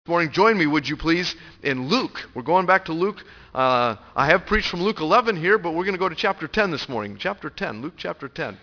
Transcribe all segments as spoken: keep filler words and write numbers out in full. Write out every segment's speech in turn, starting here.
morning, join me, would you please, in Luke. We're going back to Luke. Uh, I have preached from Luke eleven here, but we're going to go to chapter ten this morning. Chapter ten, Luke chapter ten.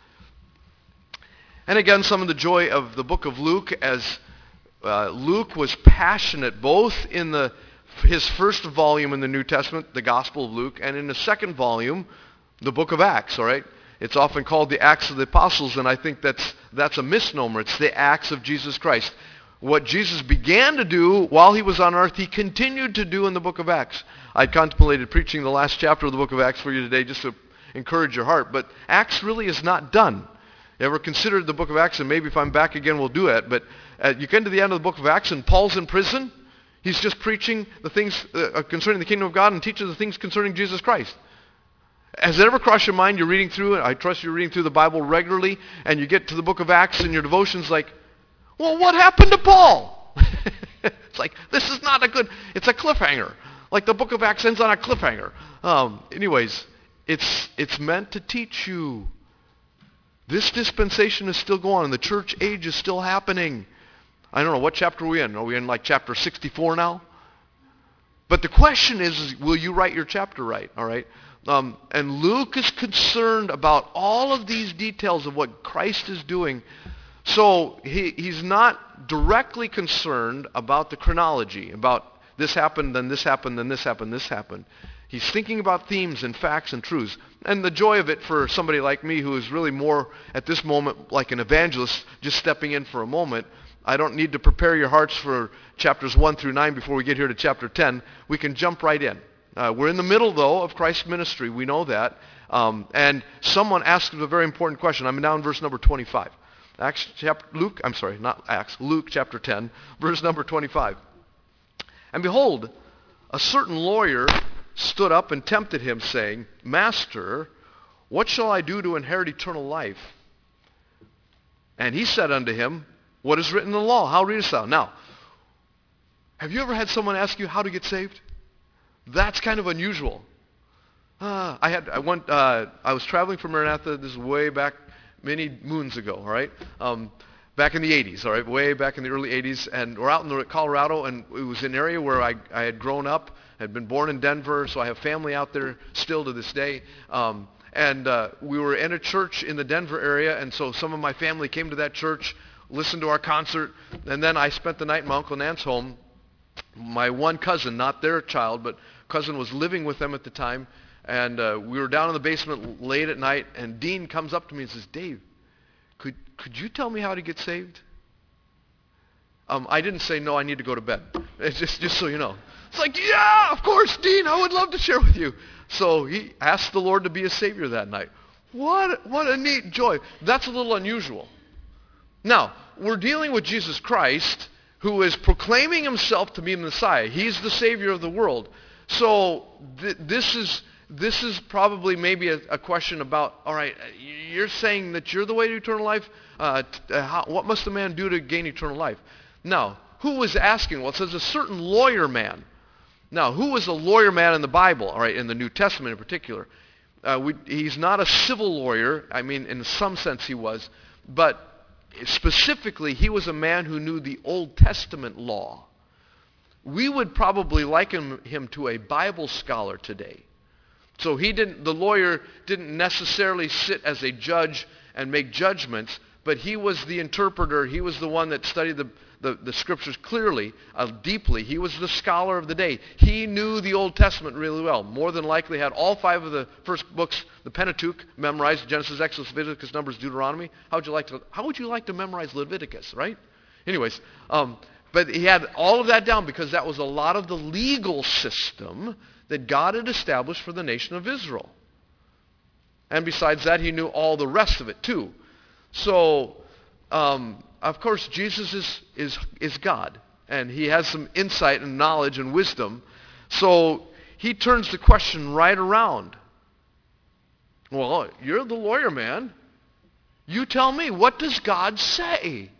And again, some of the joy of the book of Luke, as uh, Luke was passionate both in the his first volume in the New Testament, the Gospel of Luke, and in the second volume, the book of Acts, all right? It's often called the Acts of the Apostles, and I think that's that's a misnomer. It's the Acts of Jesus Christ. What Jesus began to do while he was on earth, he continued to do in the book of Acts. I contemplated preaching the last chapter of the book of Acts for you today just to encourage your heart, but Acts really is not done. You ever considered the book of Acts, and maybe if I'm back again we'll do it, but uh, you get to the end of the book of Acts and Paul's in prison. He's just preaching the things uh, concerning the kingdom of God and teaching the things concerning Jesus Christ. Has it ever crossed your mind, you're reading through it, I trust you're reading through the Bible regularly, and you get to the book of Acts and your devotion's like, well, what happened to Paul? It's like, this is not a good, it's a cliffhanger. Like the book of Acts ends on a cliffhanger. Um, anyways, it's it's meant to teach you. This dispensation is still going on. The church age is still happening. I don't know, what chapter are we in? Are we in like chapter sixty-four now? But the question is, is will you write your chapter right? All right. Um, and Luke is concerned about all of these details of what Christ is doing. So he, he's not directly concerned about the chronology, about this happened, then this happened, then this happened, this happened. He's thinking about themes and facts and truths. And the joy of it for somebody like me who is really more at this moment like an evangelist, just stepping in for a moment, I don't need to prepare your hearts for chapters one through nine before we get here to chapter ten. We can jump right in. Uh, we're in the middle, though, of Christ's ministry. We know that. Um, and someone asked a very important question. I'm now in verse number twenty-five. Acts chapter, Luke, I'm sorry, not Acts, Luke chapter ten, verse number twenty-five. And behold, a certain lawyer stood up and tempted him, saying, Master, what shall I do to inherit eternal life? And he said unto him, What is written in the law? How readest thou? Now, have you ever had someone ask you how to get saved? That's kind of unusual. Uh, I had I went uh, I was traveling from Maranatha. This is way back many moons ago. All right, um, back in the eighties. All right, way back in the early eighties, and we're out in the, Colorado, and it was an area where I I had grown up, had been born in Denver, so I have family out there still to this day. Um, and uh, we were in a church in the Denver area, and so some of my family came to that church, listened to our concert, and then I spent the night in my Uncle and Aunt's home. My one cousin, not their child, but cousin was living with them at the time, and uh, we were down in the basement late at night, and Dean comes up to me and says, Dave, could could you tell me how to get saved? Um, I didn't say, no, I need to go to bed. It's just, just so you know. It's like, yeah, of course, Dean, I would love to share with you. So he asked the Lord to be his Savior that night. What, what a neat joy. That's a little unusual. Now, we're dealing with Jesus Christ, who is proclaiming himself to be the Messiah. He's the Savior of the world. So th- this is this is probably maybe a, a question about, all right, you're saying that you're the way to eternal life? Uh, t- uh, how, what must a man do to gain eternal life? Now, who was asking? Well, it says a certain lawyer man. Now, who was a lawyer man in the Bible, all right, in the New Testament in particular? Uh, we, he's not a civil lawyer. I mean, in some sense he was. But specifically, he was a man who knew the Old Testament law. We would probably liken him to a Bible scholar today. So he didn't, the lawyer didn't necessarily sit as a judge and make judgments, but he was the interpreter. He was the one that studied the, the, the scriptures clearly, uh, deeply. He was the scholar of the day. He knew the Old Testament really well. More than likely had all five of the first books, the Pentateuch, memorized: Genesis, Exodus, Leviticus, Numbers, Deuteronomy. How would you like to, how would you like to memorize Leviticus, right? Anyways, um, but he had all of that down because that was a lot of the legal system that God had established for the nation of Israel. And besides that, he knew all the rest of it too. So, um, of course, Jesus is, is, is God, and he has some insight and knowledge and wisdom. So he turns the question right around. Well, you're the lawyer man. You tell me, what does God say?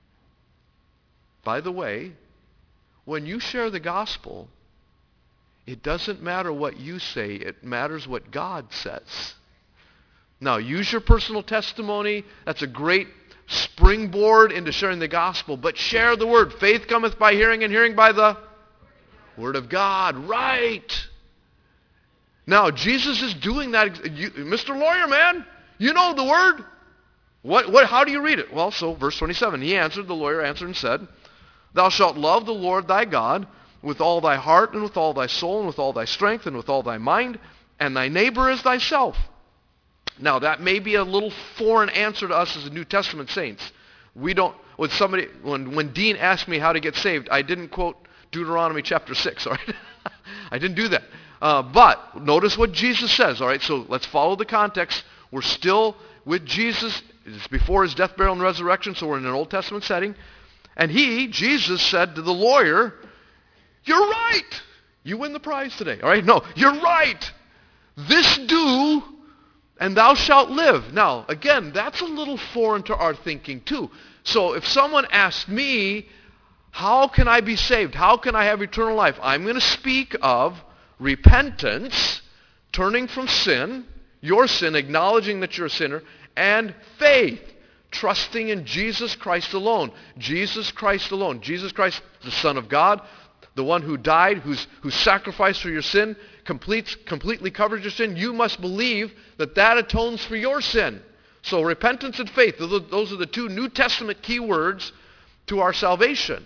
By the way, when you share the gospel, it doesn't matter what you say. It matters what God says. Now, use your personal testimony. That's a great springboard into sharing the gospel, but share the word. Faith cometh by hearing, and hearing by the word of God. Right. Now, Jesus is doing that. You, Mister Lawyer, man, you know the word. What, what, how do you read it? Well, so verse twenty-seven, he answered, the lawyer answered and said, thou shalt love the Lord thy God with all thy heart and with all thy soul and with all thy strength and with all thy mind, and thy neighbor as thyself. Now, that may be a little foreign answer to us as New Testament saints. We don't, when somebody, when, when Dean asked me how to get saved, I didn't quote Deuteronomy chapter six, all right? I didn't do that. Uh, but notice what Jesus says, all right? So let's follow the context. We're still with Jesus. It's before his death, burial, and resurrection, so we're in an Old Testament setting. And he, Jesus, said to the lawyer, you're right. You win the prize today, all right? No, you're right. This do, and thou shalt live. Now, again, that's a little foreign to our thinking too. So if someone asked me, how can I be saved? How can I have eternal life? I'm going to speak of repentance, turning from sin, your sin, acknowledging that you're a sinner, and faith, trusting in Jesus Christ alone. Jesus Christ alone. Jesus Christ, the Son of God, the one who died, who's, who sacrificed for your sin, completes, completely covers your sin. You must believe that that atones for your sin. So repentance and faith, those are the two New Testament key words to our salvation.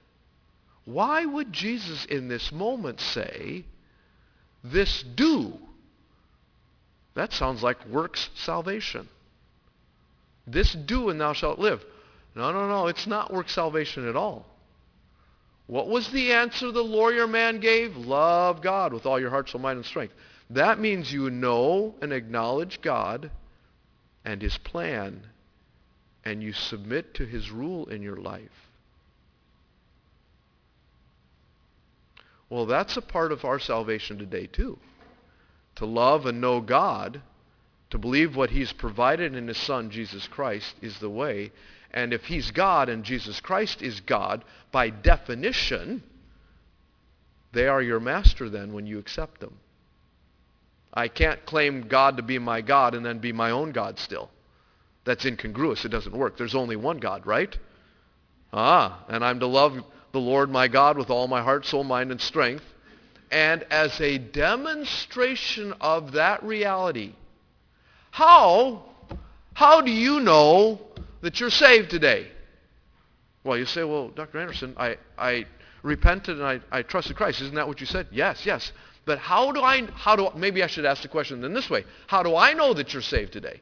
Why would Jesus in this moment say, this do? That sounds like works salvation. This do and thou shalt live. No, no, no, it's not work salvation at all. What was the answer the lawyer man gave? Love God with all your heart, soul, mind, and strength. That means you know and acknowledge God and his plan, and you submit to his rule in your life. Well, that's a part of our salvation today too. To love and know God, to believe what he's provided in his Son, Jesus Christ, is the way. And if he's God and Jesus Christ is God, by definition, they are your master then when you accept them. I can't claim God to be my God and then be my own God still. That's incongruous. It doesn't work. There's only one God, right? Ah, and I'm to love the Lord my God with all my heart, soul, mind, and strength. And as a demonstration of that reality, how, how do you know that you're saved today? Well, you say, well, Doctor Anderson, I, I repented and I, I trusted Christ. Isn't that what you said? Yes, yes. But how do I, how do, maybe I should ask the question then this way. How do I know that you're saved today?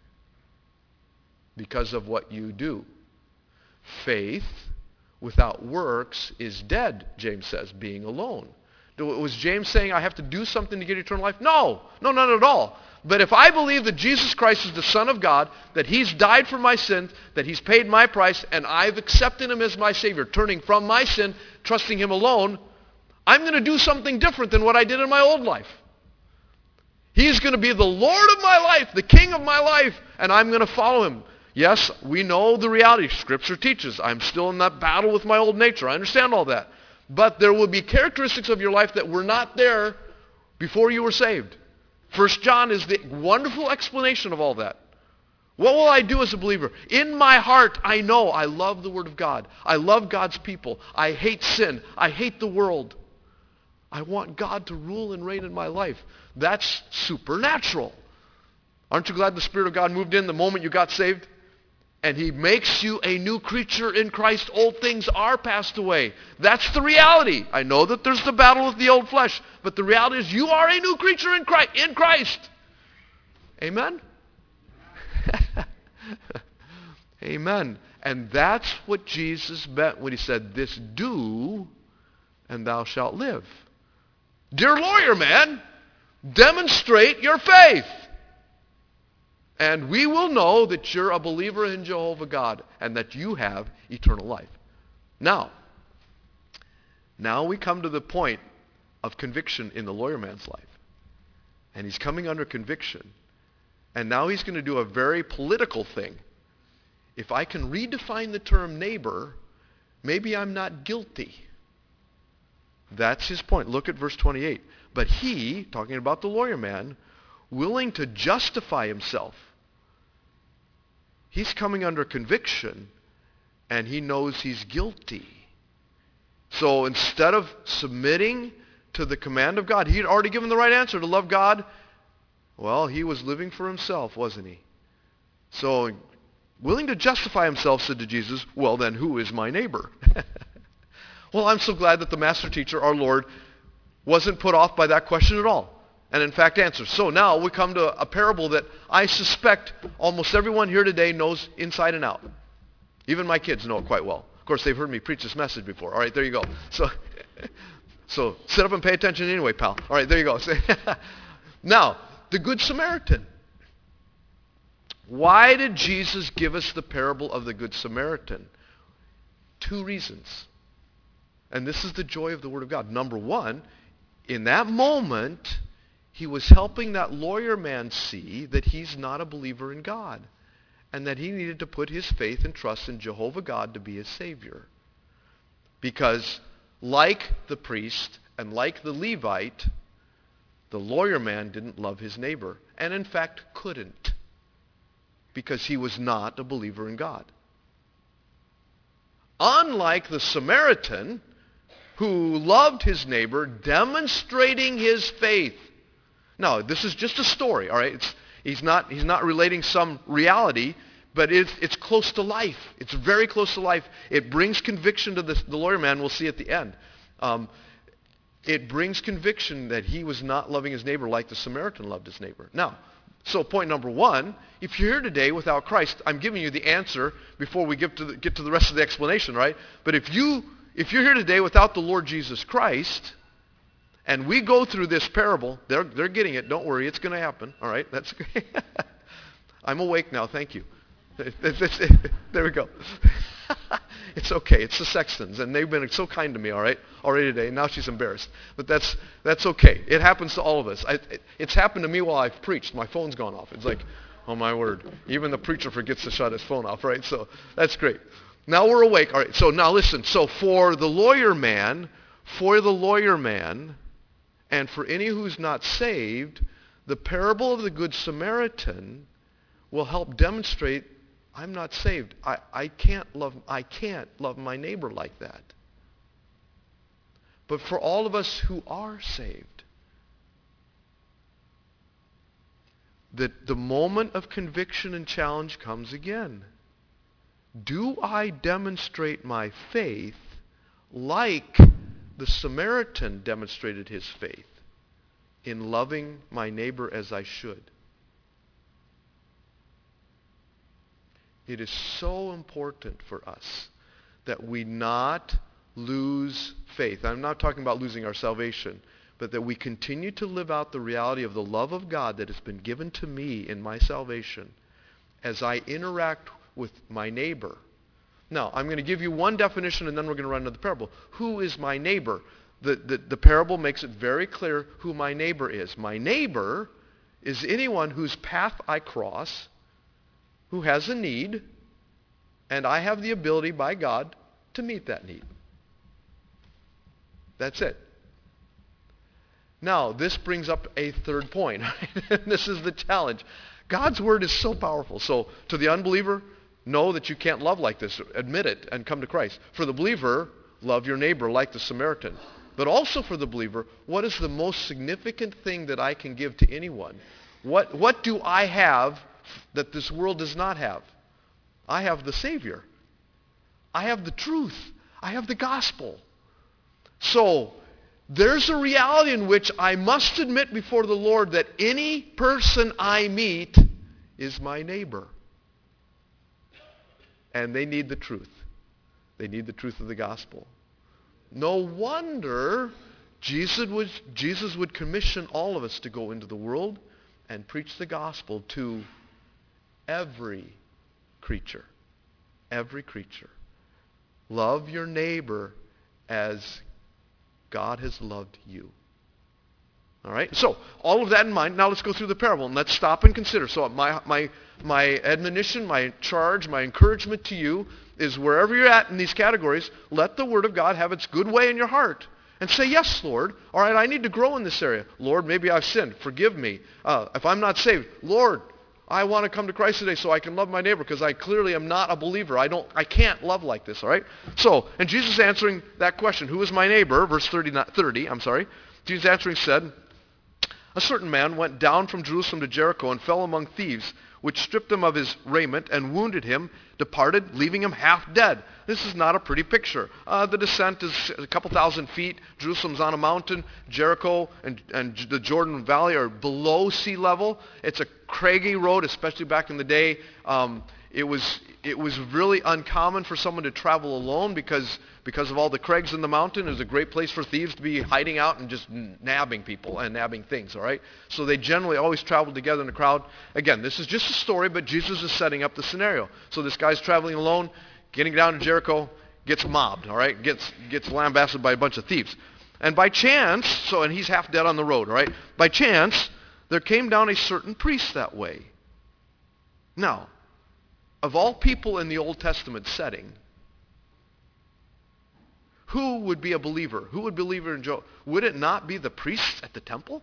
Because of what you do. Faith without works is dead, James says, being alone. Was James saying I have to do something to get eternal life? No, no, not at all. But if I believe that Jesus Christ is the Son of God, that he's died for my sins, that he's paid my price, and I've accepted him as my Savior, turning from my sin, trusting him alone, I'm going to do something different than what I did in my old life. He's going to be the Lord of my life, the King of my life, and I'm going to follow him. Yes, we know the reality. Scripture teaches. I'm still in that battle with my old nature. I understand all that. But there will be characteristics of your life that were not there before you were saved. First John is the wonderful explanation of all that. What will I do as a believer? In my heart, I know I love the Word of God. I love God's people. I hate sin. I hate the world. I want God to rule and reign in my life. That's supernatural. Aren't you glad the Spirit of God moved in the moment you got saved? And he makes you a new creature in Christ. Old things are passed away. That's the reality. I know that there's the battle with the old flesh, but the reality is you are a new creature in Christ. In Christ. Amen? Amen. And that's what Jesus meant when he said, this do, and thou shalt live. Dear lawyer man, demonstrate your faith. And we will know that you're a believer in Jehovah God and that you have eternal life. Now, now we come to the point of conviction in the lawyer man's life. And he's coming under conviction. And now he's going to do a very political thing. If I can redefine the term neighbor, maybe I'm not guilty. That's his point. Look at verse twenty-eight. But he, talking about the lawyer man, willing to justify himself. He's coming under conviction, and he knows he's guilty. So instead of submitting to the command of God, he had already given the right answer to love God. Well, he was living for himself, wasn't he? So, willing to justify himself, said to Jesus, well then, who is my neighbor? Well, I'm so glad that the master teacher, our Lord, wasn't put off by that question at all, and in fact answers. So now we come to a parable that I suspect almost everyone here today knows inside and out. Even my kids know it quite well. Of course, they've heard me preach this message before. All right, there you go. So, so sit up and pay attention anyway, pal. All right, there you go. Now, the Good Samaritan. Why did Jesus give us the parable of the Good Samaritan? Two reasons. And this is the joy of the Word of God. Number one, in that moment, he was helping that lawyer man see that he's not a believer in God, and that he needed to put his faith and trust in Jehovah God to be his Savior. Because like the priest and like the Levite, the lawyer man didn't love his neighbor, and in fact couldn't, because he was not a believer in God. Unlike the Samaritan, who loved his neighbor, demonstrating his faith. Now, this is just a story, all right? It's, he's not, he's not relating some reality, but it's, it's close to life. It's very close to life. It brings conviction to the, the lawyer man, we'll see at the end. Um, it brings conviction that he was not loving his neighbor like the Samaritan loved his neighbor. Now, so point number one, if you're here today without Christ, I'm giving you the answer before we get to the, get to the rest of the explanation, right? But if you if you're here today without the Lord Jesus Christ, and we go through this parable, they're they're getting it. Don't worry, it's going to happen. All right, that's I'm awake now. Thank you. There we go. It's okay. It's the Sextons, and they've been so kind to me, all right, already today. Now she's embarrassed. But that's that's okay. It happens to all of us. I, it, it's happened to me while I've preached. My phone's gone off. It's like, oh, my word. Even the preacher forgets to shut his phone off, right? So that's great. Now we're awake. All right, so now listen. So for the lawyer man, for the lawyer man, and for any who's not saved, the parable of the Good Samaritan will help demonstrate I'm not saved. I, I can't love I can't love my neighbor like that. But for all of us who are saved, that the moment of conviction and challenge comes again. Do I demonstrate my faith like the Samaritan demonstrated his faith in loving my neighbor as I should? It is so important for us that we not lose faith. I'm not talking about losing our salvation, but that we continue to live out the reality of the love of God that has been given to me in my salvation as I interact with my neighbor. Now, I'm going to give you one definition, and then we're going to run to the parable. Who is my neighbor? The, the, the parable makes it very clear who my neighbor is. My neighbor is anyone whose path I cross, who has a need, and I have the ability by God to meet that need. That's it. Now, this brings up a third point. This is the challenge. God's word is so powerful. So, to the unbeliever, know that you can't love like this. Admit it and come to Christ. For the believer, love your neighbor like the Samaritan. But also for the believer, what is the most significant thing that I can give to anyone? What, what do I have that this world does not have? I have the Savior. I have the truth. I have the gospel. So, there's a reality in which I must admit before the Lord that any person I meet is my neighbor. And they need the truth. They need the truth of the gospel. No wonder Jesus would, Jesus would commission all of us to go into the world and preach the gospel to every creature. Every creature. Love your neighbor as God has loved you. All right? So, all of that in mind, now let's go through the parable and let's stop and consider. So my, my, my admonition, my charge, my encouragement to you is wherever you're at in these categories, let the Word of God have its good way in your heart. And say, yes, Lord. All right, I need to grow in this area. Lord, maybe I've sinned. Forgive me. Uh, if I'm not saved, Lord, I want to come to Christ today so I can love my neighbor because I clearly am not a believer. I don't, I can't love like this, all right? So, and Jesus answering that question, who is my neighbor? Verse thirty, thirty, I'm sorry. Jesus answering said, a certain man went down from Jerusalem to Jericho and fell among thieves, which stripped him of his raiment and wounded him, departed, leaving him half dead. This is not a pretty picture. Uh, the descent is a couple thousand feet. Jerusalem's on a mountain. Jericho and, and the Jordan Valley are below sea level. It's a craggy road, especially back in the day. Um, it was it was really uncommon for someone to travel alone because because of all the crags in the mountain. It was a great place for thieves to be hiding out and just nabbing people and nabbing things, all right? So they generally always traveled together in a crowd. Again, this is just a story, but Jesus is setting up the scenario. So this guy's traveling alone, getting down to Jericho, gets mobbed, all right? Gets gets lambasted by a bunch of thieves. And by chance, so and he's half dead on the road, all right? By chance, there came down a certain priest that way. Now, of all people in the Old Testament setting, who would be a believer? Who would believe in Joe? Would it not be the priests at the temple?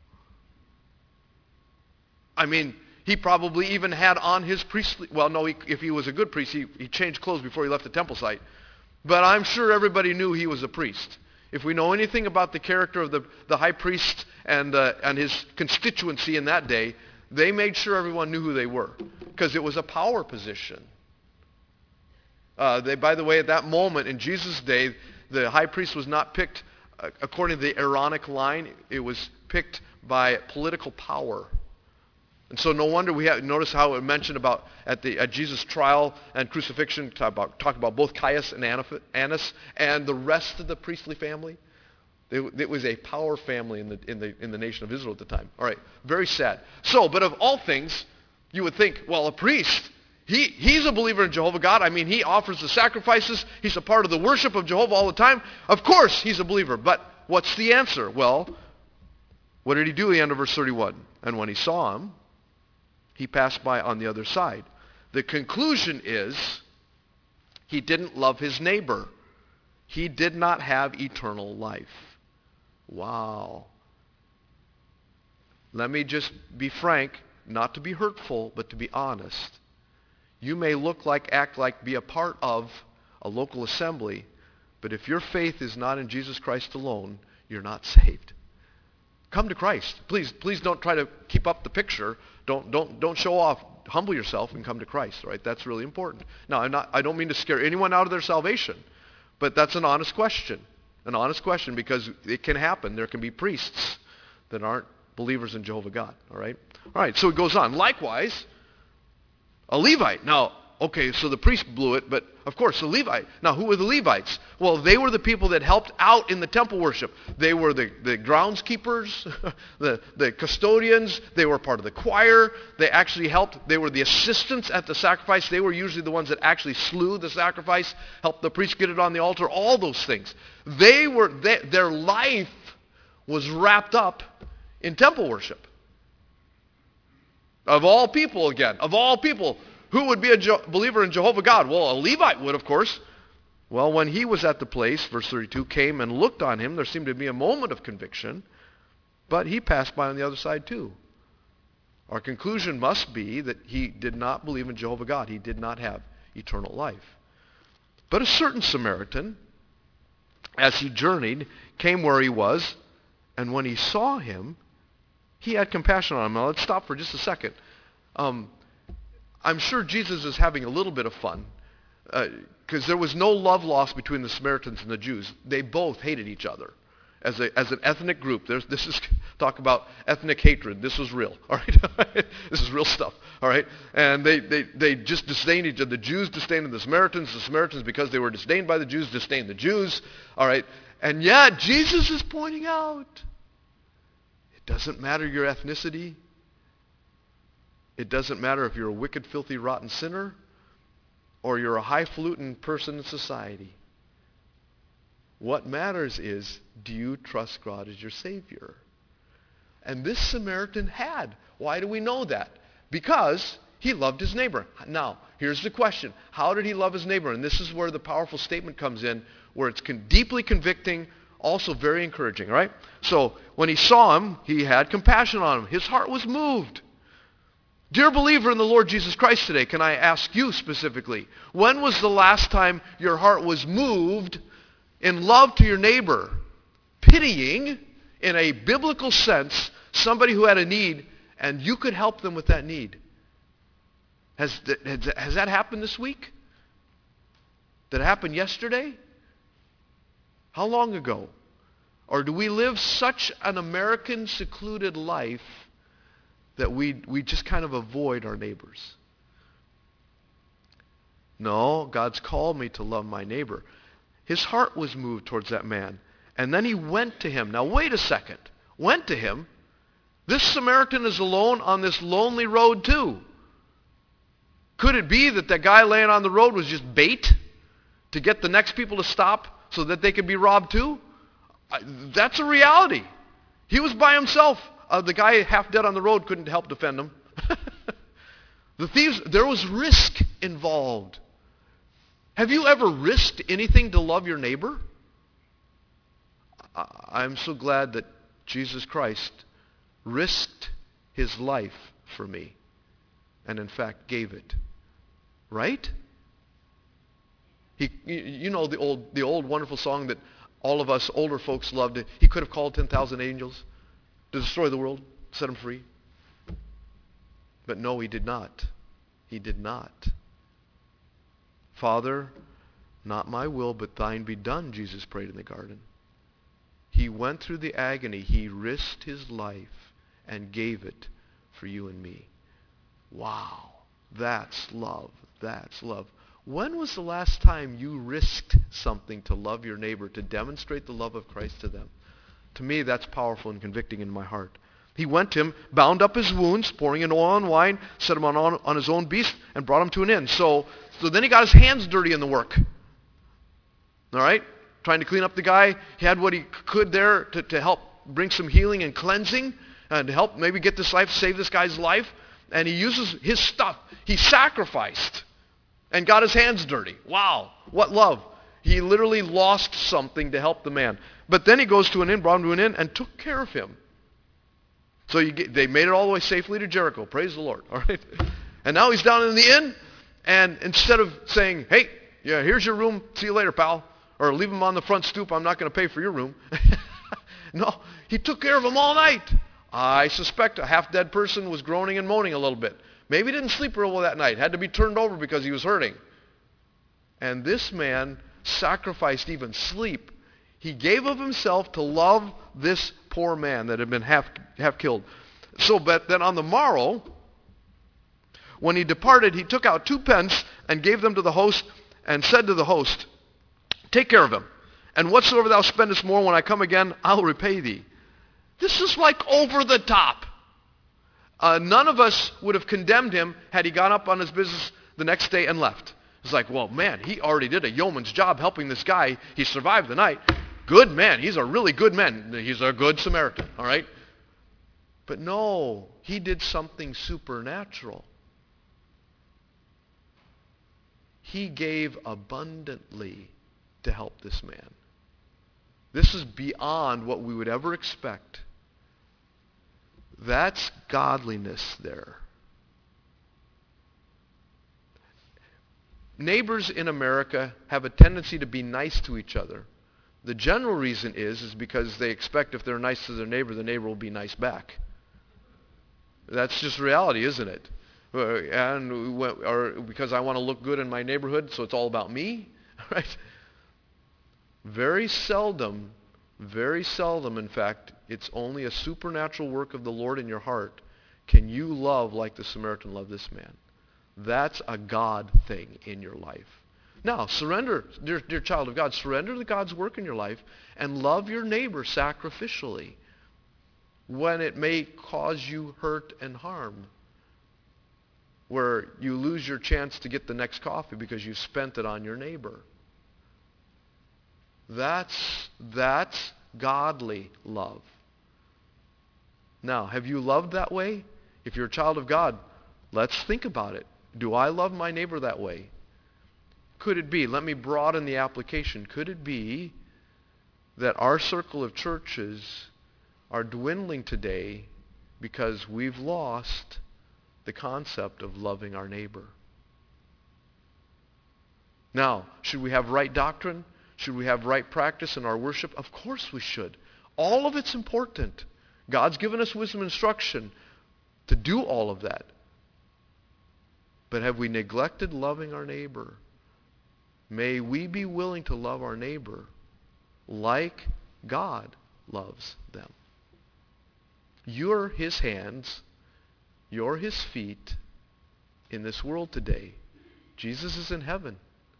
I mean, he probably even had on his priestly, well, no, he, if he was a good priest, he, he changed clothes before he left the temple site. But I'm sure everybody knew he was a priest. If we know anything about the character of the, the high priest and, uh, and his constituency in that day, they made sure everyone knew who they were because it was a power position. Uh, they, by the way, at that moment in Jesus' day, the high priest was not picked uh, according to the Aaronic line. It was picked by political power. And so no wonder we have, notice how it mentioned about at, the, at Jesus' trial and crucifixion, talk about, talk about both Caiaphas and Annas and the rest of the priestly family. It, it was a power family in the, in, the, in the nation of Israel at the time. All right, very sad. So, but of all things, you would think, well, a priest, he, he's a believer in Jehovah God. I mean, he offers the sacrifices. He's a part of the worship of Jehovah all the time. Of course, he's a believer. But what's the answer? Well, what did he do at the end of verse thirty-one? And when he saw him, he passed by on the other side. The conclusion is he didn't love his neighbor. He did not have eternal life. Wow. Let me just be frank, not to be hurtful, but to be honest. You may look like, act like, be a part of a local assembly, but if your faith is not in Jesus Christ alone, you're not saved. Come to Christ. Please, please don't try to keep up the picture. Don't, don't, don't show off. Humble yourself and come to Christ, right? That's really important. Now, I'm not, I don't mean to scare anyone out of their salvation, but that's an honest question. An honest question because it can happen. There can be priests that aren't believers in Jehovah God, all right? All right, so it goes on. Likewise, a Levite. Now, okay, so the priest blew it, but of course, the Levite. Now, who were the Levites? Well, they were the people that helped out in the temple worship. They were the, the groundskeepers, the, the custodians. They were part of the choir. They actually helped. They were the assistants at the sacrifice. They were usually the ones that actually slew the sacrifice, helped the priest get it on the altar, all those things. They were, they, their life was wrapped up in temple worship. Of all people, again, of all people, who would be a Je- believer in Jehovah God? Well, a Levite would, of course. Well, when he was at the place, verse thirty-two, came and looked on him, there seemed to be a moment of conviction, but he passed by on the other side too. Our conclusion must be that he did not believe in Jehovah God. He did not have eternal life. But a certain Samaritan, as he journeyed, came where he was, and when he saw him, he had compassion on him. Now, let's stop for just a second. Um, I'm sure Jesus is having a little bit of fun because uh, there was no love lost between the Samaritans and the Jews. They both hated each other as, a, as an ethnic group. There's, this is talk about ethnic hatred. This was real. All right, this is real stuff. All right, and they, they, they just disdained each other. The Jews disdained the Samaritans. The Samaritans, because they were disdained by the Jews, disdained the Jews. All right, and yet Jesus is pointing out it doesn't matter your ethnicity. It doesn't matter if you're a wicked, filthy, rotten sinner or you're a highfalutin person in society. What matters is, do you trust God as your Savior? And this Samaritan had. Why do we know that? Because he loved his neighbor. Now, here's the question. How did he love his neighbor? And this is where the powerful statement comes in, where it's con- deeply convicting, also very encouraging, right? So when he saw him, he had compassion on him. His heart was moved. Dear believer in the Lord Jesus Christ today, can I ask you specifically, when was the last time your heart was moved in love to your neighbor, pitying, in a biblical sense, somebody who had a need, and you could help them with that need? Has, has, has that happened this week? Did it happen yesterday? How long ago? Or do we live such an American secluded life that we, we just kind of avoid our neighbors? No, God's called me to love my neighbor. His heart was moved towards that man. And then he went to him. Now wait a second. Went to him? This Samaritan is alone on this lonely road too. Could it be that that guy laying on the road was just bait to get the next people to stop so that they could be robbed too? That's a reality. He was by himself. Uh, the guy half dead on the road couldn't help defend him. The thieves, there was risk involved. Have you ever risked anything to love your neighbor? I'm so glad that Jesus Christ risked his life for me and in fact gave it. Right? He, you know the old, the old wonderful song that all of us older folks loved. He could have called ten thousand angels to destroy the world, set them free. But no, he did not. He did not. Father, not my will, but thine be done, Jesus prayed in the garden. He went through the agony. He risked his life and gave it for you and me. Wow. That's love. That's love. When was the last time you risked something to love your neighbor, to demonstrate the love of Christ to them? To me, that's powerful and convicting in my heart. He went to him, bound up his wounds, pouring in oil and wine, set him on, on, on his own beast, and brought him to an inn. So, so then he got his hands dirty in the work. All right? Trying to clean up the guy. He had what he could there to, to help bring some healing and cleansing and to help maybe get this life, save this guy's life. And he uses his stuff. He sacrificed and got his hands dirty. Wow, what love. He literally lost something to help the man. But then he goes to an inn, brought him to an inn, and took care of him. So you get, they made it all the way safely to Jericho. Praise the Lord. All right. And now he's down in the inn, and instead of saying, hey, yeah, here's your room, see you later, pal, or leave him on the front stoop, I'm not going to pay for your room. No, he took care of him all night. I suspect a half-dead person was groaning and moaning a little bit. Maybe didn't sleep real well that night. Had to be turned over because he was hurting. And this man sacrificed even sleep. He gave of himself to love this poor man that had been half, half killed. So but then on the morrow, when he departed, he took out two pence and gave them to the host and said to the host, take care of him. And whatsoever thou spendest more, when I come again, I'll repay thee. This is like over the top. Uh, none of us would have condemned him had he gone up on his business the next day and left. It's like, well, man, he already did a yeoman's job helping this guy. He survived the night. Good man. He's a really good man. He's a good Samaritan, all right? But no, he did something supernatural. He gave abundantly to help this man. This is beyond what we would ever expect. That's godliness there. Neighbors in America have a tendency to be nice to each other. The general reason is, is because they expect if they're nice to their neighbor, the neighbor will be nice back. That's just reality, isn't it? And or because I want to look good in my neighborhood, so it's all about me, right? Very seldom, very seldom, in fact, it's only a supernatural work of the Lord in your heart can you love like the Samaritan loved this man. That's a God thing in your life. Now, surrender, dear, dear child of God, surrender to God's work in your life and love your neighbor sacrificially when it may cause you hurt and harm, where you lose your chance to get the next coffee because you spent it on your neighbor. That's, that's godly love. Now, have you loved that way? If you're a child of God, let's think about it. Do I love my neighbor that way? Could it be, let me broaden the application, could it be that our circle of churches are dwindling today because we've lost the concept of loving our neighbor. Now, should we have right doctrine? Should we have right practice in our worship? Of course we should. All of it's important. God's given us wisdom and instruction to do all of that. But have we neglected loving our neighbor? May we be willing to love our neighbor like God loves them. You're his hands. You're his feet in this world today. Jesus is in heaven.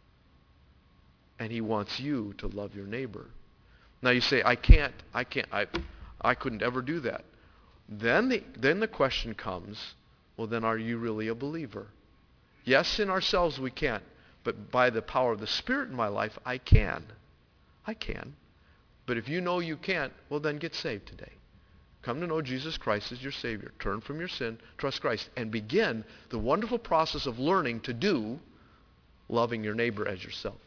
And he wants you to love your neighbor. Now you say, I can't, I can't, I, I couldn't ever do that. Then the, then the question comes, well then are you really a believer? Yes, in ourselves we can't, but by the power of the Spirit in my life, I can. I can. But if you know you can't, well then get saved today. Come to know Jesus Christ as your Savior. Turn from your sin, trust Christ, and begin the wonderful process of learning to do loving your neighbor as yourself.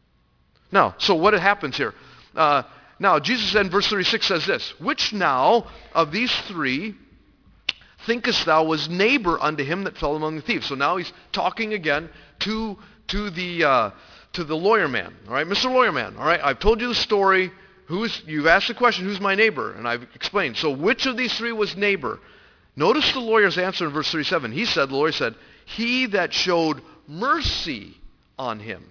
Now, so what happens here? Uh, now, Jesus in verse thirty-six says this, which now of these three thinkest thou was neighbor unto him that fell among the thieves? So now he's talking again to, to, the, uh, to the lawyer man. All right, Mister Lawyer Man, all right, I've told you the story. Who is, you've asked the question, who's my neighbor? And I've explained. So which of these three was neighbor? Notice the lawyer's answer in verse thirty-seven. He said, the lawyer said, he that showed mercy on him.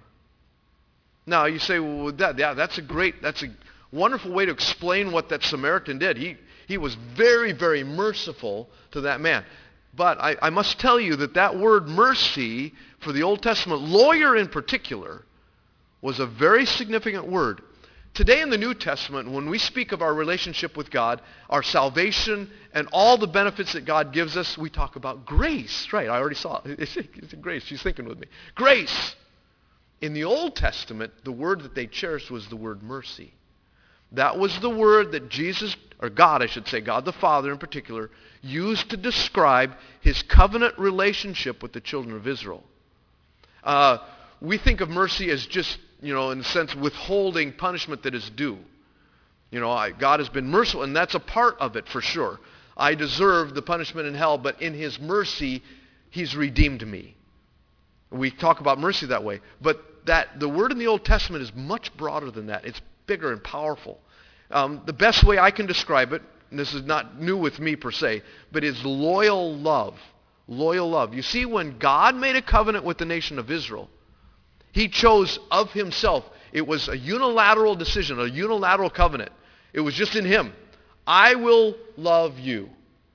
Now you say, well, that, yeah, that's a great, that's a wonderful way to explain what that Samaritan did. He, he was very, very merciful to that man. But I, I must tell you that that word mercy for the Old Testament lawyer in particular was a very significant word. Today in the New Testament, when we speak of our relationship with God, our salvation, and all the benefits that God gives us, we talk about grace. Right, I already saw it. It's grace. She's thinking with me. Grace. In the Old Testament, the word that they cherished was the word mercy. That was the word that Jesus, or God, I should say, God the Father in particular, used to describe his covenant relationship with the children of Israel. Uh, we think of mercy as just, you know, in the sense withholding punishment that is due. You know, I, God has been merciful, and that's a part of it for sure. I deserve the punishment in hell, but in his mercy, he's redeemed me. We talk about mercy that way. But that the word in the Old Testament is much broader than that. It's bigger and powerful. Um, the best way I can describe it, and this is not new with me per se, but is loyal love. Loyal love. You see, when God made a covenant with the nation of Israel, he chose of himself. It was a unilateral decision, a unilateral covenant. It was just in him. I will love you.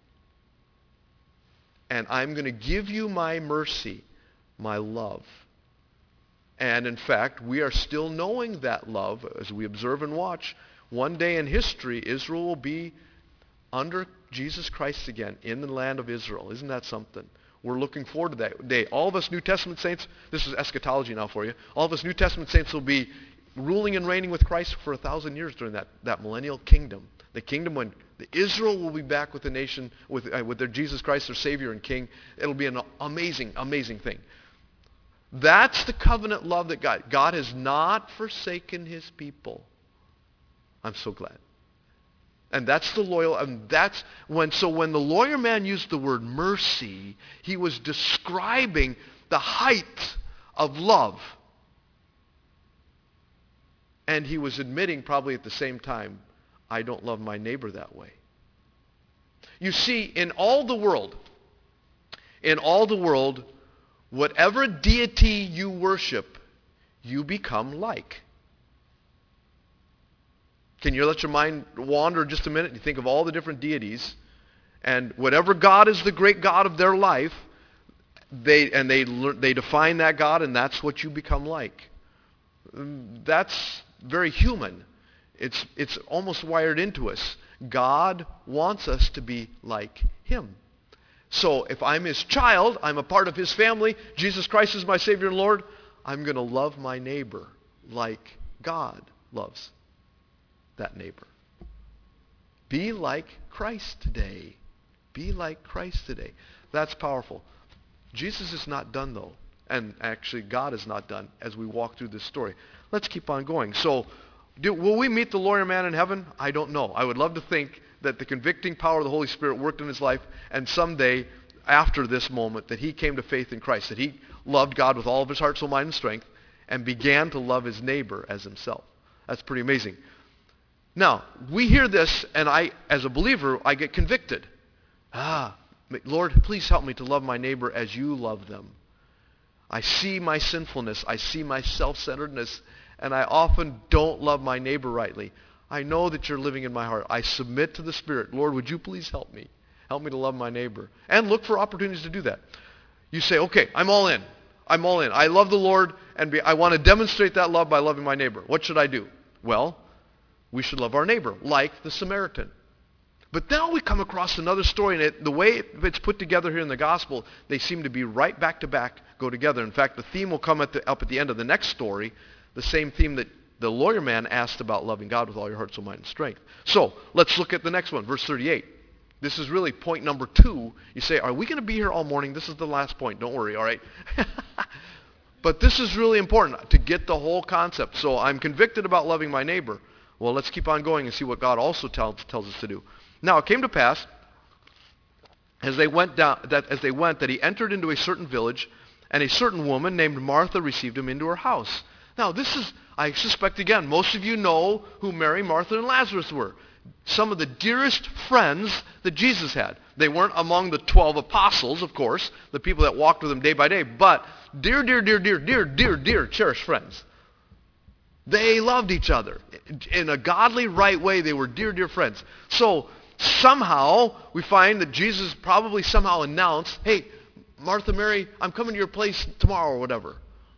And I'm going to give you my mercy, my love. And in fact, we are still knowing that love as we observe and watch. One day in history, Israel will be under Jesus Christ again in the land of Israel. Isn't that something? We're looking forward to that day. All of us New Testament saints, this is eschatology now for you, all of us New Testament saints will be ruling and reigning with Christ for a thousand years during that, that millennial kingdom. The kingdom when the Israel will be back with the nation, with, uh, with their Jesus Christ, their Savior and King. It'll be an amazing, amazing thing. That's the covenant love that God, God has not forsaken his people. I'm so glad. And that's the loyal, and that's when, so when the lawyer man used the word mercy, he was describing the height of love. And he was admitting probably at the same time, I don't love my neighbor that way. You see, in all the world, in all the world, whatever deity you worship, you become like. Can you let your mind wander just a minute and you think of all the different deities, and whatever God is the great God of their life, they and they they define that God, and that's what you become like. That's very human. It's it's almost wired into us. God wants us to be like him. So if I'm his child, I'm a part of his family, Jesus Christ is my Savior and Lord, I'm going to love my neighbor like God loves that neighbor. Be like Christ today. Be like Christ today. That's powerful. Jesus is not done though. And actually God is not done as we walk through this story. Let's keep on going. So do, will we meet the lawyer man in heaven? I don't know. I would love to think that the convicting power of the Holy Spirit worked in his life, and someday after this moment that he came to faith in Christ, that he loved God with all of his heart, soul, mind, and strength, and began to love his neighbor as himself. That's pretty amazing. Now, we hear this, and I, as a believer, I get convicted. Ah, Lord, please help me to love my neighbor as you love them. I see my sinfulness. I see my self-centeredness, and I often don't love my neighbor rightly. I know that you're living in my heart. I submit to the Spirit. Lord, would you please help me? Help me to love my neighbor. And look for opportunities to do that. You say, okay, I'm all in. I'm all in. I love the Lord, and be, I want to demonstrate that love by loving my neighbor. What should I do? Well, we should love our neighbor, like the Samaritan. But now we come across another story, and it, the way it's put together here in the gospel, they seem to be right back to back, go together. In fact, the theme will come at the, up at the end of the next story, the same theme that the lawyer man asked about loving God with all your heart, soul, mind, and strength. So let's look at the next one, verse thirty-eight. This is really point number two. You say, are we going to be here all morning? This is the last point. Don't worry, all right? But this is really important to get the whole concept. So I'm convicted about loving my neighbor. Well, let's keep on going and see what God also tell, tells us to do. Now, it came to pass, as they went down, that as they went, that he entered into a certain village, and a certain woman named Martha received him into her house. Now, this is, I suspect, again, most of you know who Mary, Martha, and Lazarus were. Some of the dearest friends that Jesus had. They weren't among the twelve apostles, of course, the people that walked with him day by day, but dear, dear, dear, dear, dear, dear, dear, cherished friends. They loved each other. In a godly, right way, they were dear, dear friends. So somehow, we find that Jesus probably somehow announced, hey, Martha, Mary, I'm coming to your place tomorrow or whatever.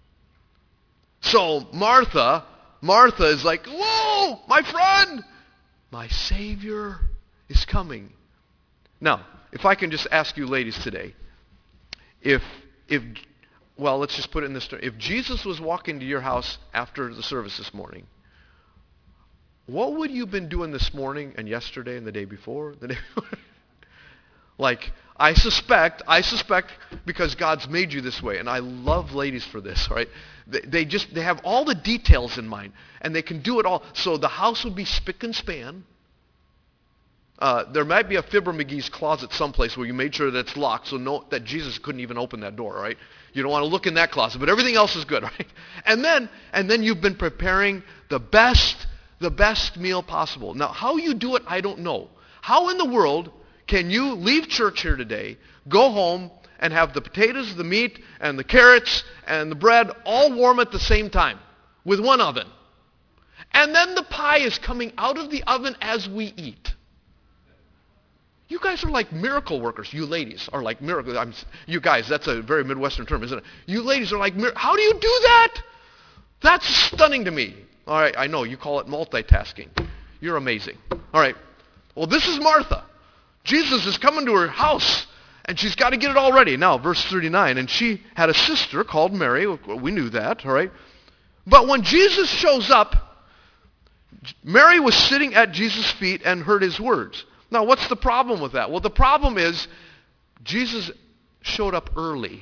So Martha, Martha is like, whoa, my friend, my Savior is coming. Now, if I can just ask you ladies today, if, if, well, let's just put it in this term. If Jesus was walking to your house after the service this morning, what would you have been doing this morning and yesterday and the day before? The day before? Like, I suspect, I suspect because God's made you this way, and I love ladies for this, all right? They, they just, they have all the details in mind, and they can do it all. So the house would be spick and span. Uh, there might be a Fibber McGee's closet someplace where you made sure that it's locked, so no, that Jesus couldn't even open that door, right? You don't want to look in that closet, but everything else is good, right? And then, and then you've been preparing the best, the best meal possible. Now, how you do it, I don't know. How in the world can you leave church here today, go home, and have the potatoes, the meat, and the carrots, and the bread all warm at the same time with one oven? And then the pie is coming out of the oven as we eat. You guys are like miracle workers. You ladies are like miracle. I'm, you guys, that's a very Midwestern term, isn't it? You ladies are like, how do you do that? That's stunning to me. All right, I know, you call it multitasking. You're amazing. All right, well, this is Martha. Jesus is coming to her house, and she's got to get it all ready. Now, verse thirty-nine, and she had a sister called Mary. We knew that, all right? But when Jesus shows up, Mary was sitting at Jesus' feet and heard his words. Now, what's the problem with that? Well, the problem is Jesus showed up early.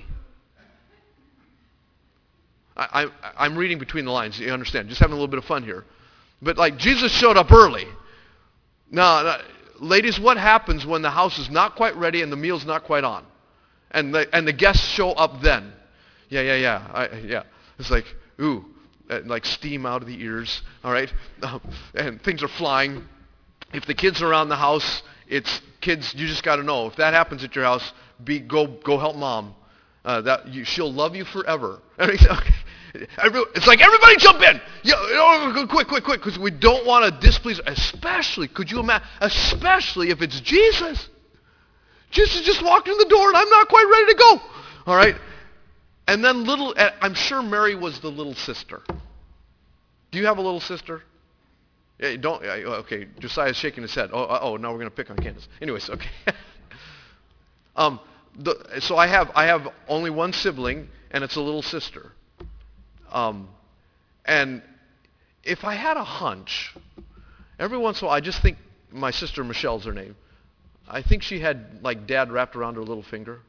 I, I, I'm reading between the lines, you understand, just having a little bit of fun here. But like, Jesus showed up early. Now, now ladies, what happens when the house is not quite ready and the meal's not quite on? And the, and the guests show up then? Yeah, yeah, yeah, I, yeah. It's like, ooh, like steam out of the ears, all right? Um, and things are flying. If the kids are around the house, it's kids, you just got to know. If that happens at your house, be go go help mom. Uh, that you, she'll love you forever. It's like, everybody jump in. Yeah, quick, quick, quick, because we don't want to displease, especially, could you imagine, especially if it's Jesus. Jesus just walked in the door and I'm not quite ready to go. All right? And then little, I'm sure Mary was the little sister. Do you have a little sister? Yeah, don't, okay, Josiah's shaking his head. Oh, oh, now we're going to pick on Candace. Anyways, okay. um, the, so I have, I have only one sibling, and it's a little sister. Um, and if I had a hunch, every once in a while, I just think my sister Michelle's her name. I think she had, like, Dad wrapped around her little finger.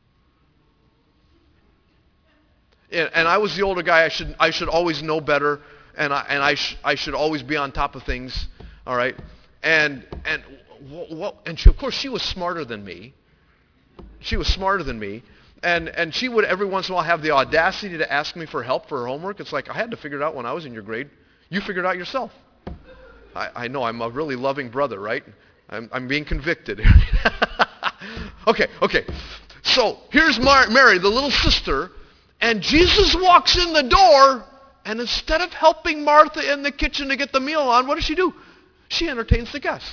And, and I was the older guy. I should, I should always know better. And I and I, sh- I should always be on top of things, all right. And and what? And she, of course, she was smarter than me. she was smarter than me. And, and she would every once in a while have the audacity to ask me for help for her homework. It's like, I had to figure it out when I was in your grade. You figured it out yourself. I, I know, I'm a really loving brother, right? I'm, I'm being convicted. okay, okay. So here's Mar- Mary, the little sister, and Jesus walks in the door, and instead of helping Martha in the kitchen to get the meal on, what does she do? She entertains the guests.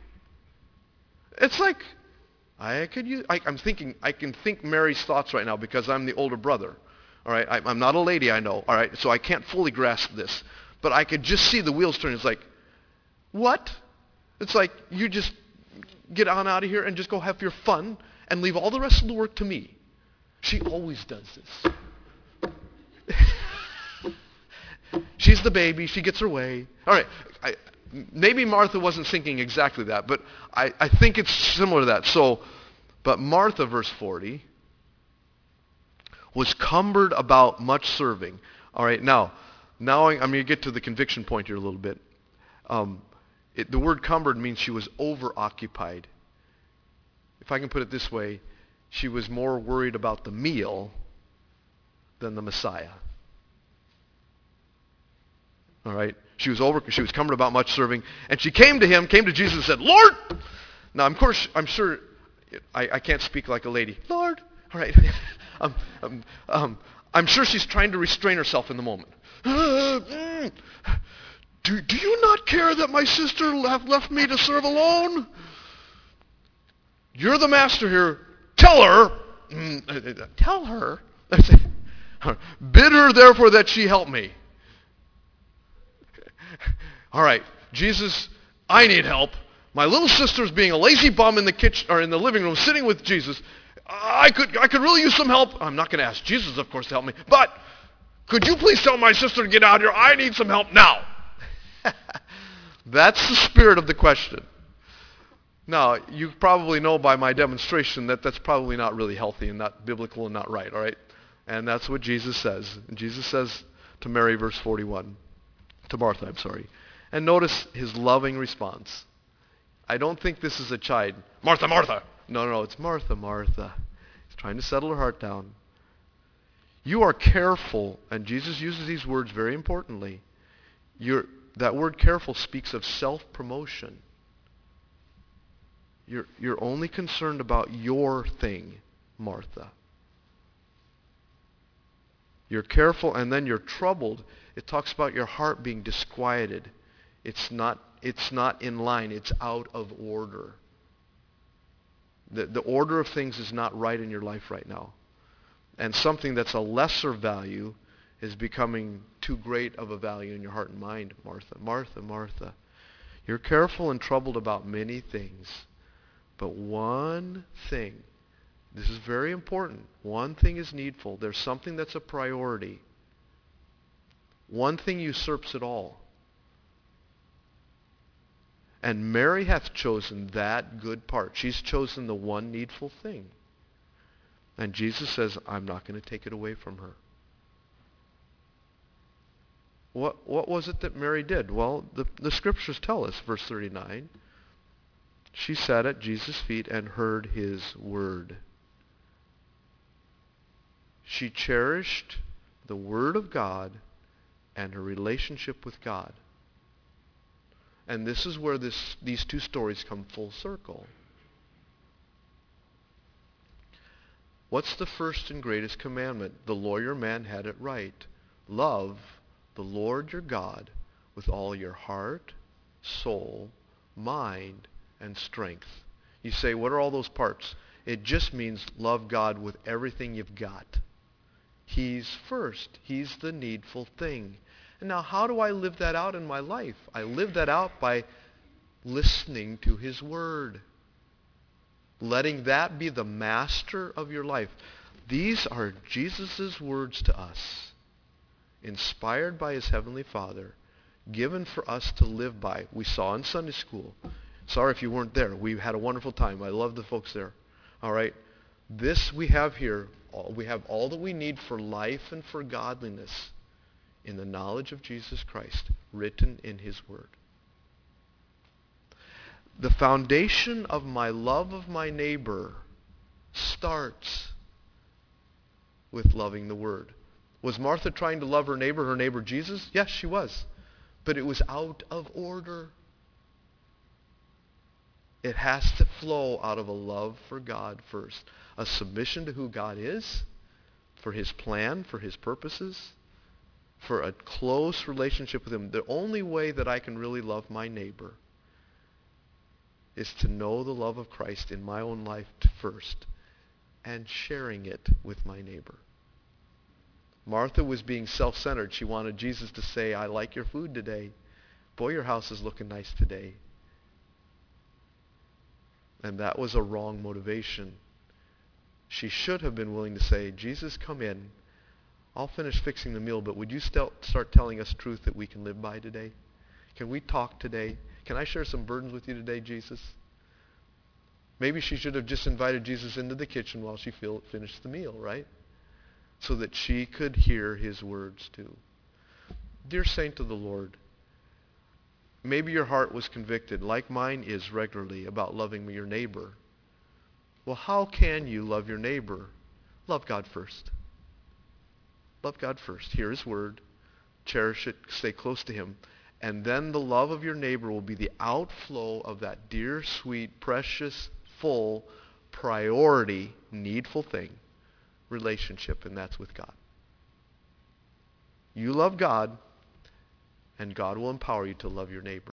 It's like, I could use, I, I'm thinking, I can think Mary's thoughts right now because I'm the older brother. All right, I, I'm not a lady, I know. All right, so I can't fully grasp this. But I could just see the wheels turning. It's like, what? It's like, you just get on out of here and just go have your fun and leave all the rest of the work to me. She always does this. She's the baby. She gets her way. All right, I, maybe Martha wasn't thinking exactly that, but I, I think it's similar to that. So, but Martha, verse forty, was cumbered about much serving. All right, now, now I'm going to get to the conviction point here a little bit. Um, it, the word cumbered means she was over-occupied. If I can put it this way, she was more worried about the meal than the Messiah. All right? She was over, she was cumbered about much serving, and she came to him, came to Jesus and said, Lord! Now, of course, I'm sure, I, I can't speak like a lady. Lord! All right. um, um, um, I'm sure she's trying to restrain herself in the moment. Uh, mm, do, do you not care that my sister left, left me to serve alone? You're the master here. Tell her. Mm, tell her. Bid her, therefore, that she help me. All right, Jesus, I need help. My little sister's being a lazy bum in the kitchen or in the living room, sitting with Jesus. I could, I could really use some help. I'm not going to ask Jesus, of course, to help me. But could you please tell my sister to get out here? I need some help now. That's the spirit of the question. Now, you probably know by my demonstration that that's probably not really healthy and not biblical and not right, all right? And that's what Jesus says. And Jesus says to Mary, verse forty-one, to Martha, I'm sorry. And notice his loving response. I don't think this is a chide. Martha, Martha. No, no, no, it's Martha, Martha. He's trying to settle her heart down. You are careful, and Jesus uses these words very importantly. You're, that word careful speaks of self-promotion. You're, you're only concerned about your thing, Martha. You're careful, and then you're troubled. It talks about your heart being disquieted. It's not, it's not in line. It's out of order. The, the order of things is not right in your life right now. And something that's a lesser value is becoming too great of a value in your heart and mind, Martha. Martha, Martha. You're careful and troubled about many things. But one thing, this is very important. One thing is needful. There's something that's a priority. One thing usurps it all. And Mary hath chosen that good part. She's chosen the one needful thing. And Jesus says, I'm not going to take it away from her. What, what was it that Mary did? Well, the, the scriptures tell us, verse thirty-nine. She sat at Jesus' feet and heard his word. She cherished the word of God and her relationship with God. And this is where this, these two stories come full circle. What's the first and greatest commandment? The lawyer man had it right. Love the Lord your God with all your heart, soul, mind, and strength. You say, what are all those parts? It just means love God with everything you've got. He's first. He's the needful thing. And now how do I live that out in my life? I live that out by listening to his word. Letting that be the master of your life. These are Jesus' words to us, inspired by his heavenly Father, given for us to live by. We saw in Sunday school. Sorry if you weren't there. We had a wonderful time. I love the folks there. All right. This we have here. We have all that we need for life and for godliness in the knowledge of Jesus Christ, written in his word. The foundation of my love of my neighbor starts with loving the Word. Was Martha trying to love her neighbor, her neighbor Jesus? Yes, she was. But it was out of order. It has to flow out of a love for God first. A submission to who God is, for his plan, for his purposes, for a close relationship with him. The only way that I can really love my neighbor is to know the love of Christ in my own life first and sharing it with my neighbor. Martha was being self-centered. She wanted Jesus to say, I like your food today. Boy, your house is looking nice today. And that was a wrong motivation. She should have been willing to say, Jesus, come in. I'll finish fixing the meal, but would you st- start telling us truth that we can live by today? Can we talk today? Can I share some burdens with you today, Jesus? Maybe she should have just invited Jesus into the kitchen while she feel, finished the meal, right? So that she could hear his words too. Dear saint of the Lord, maybe your heart was convicted, like mine is regularly, about loving your neighbor. Well, how can you love your neighbor? Love God first. Love God first. Hear his word. Cherish it. Stay close to him. And then the love of your neighbor will be the outflow of that dear, sweet, precious, full, priority, needful thing, relationship, and that's with God. You love God, and God will empower you to love your neighbor.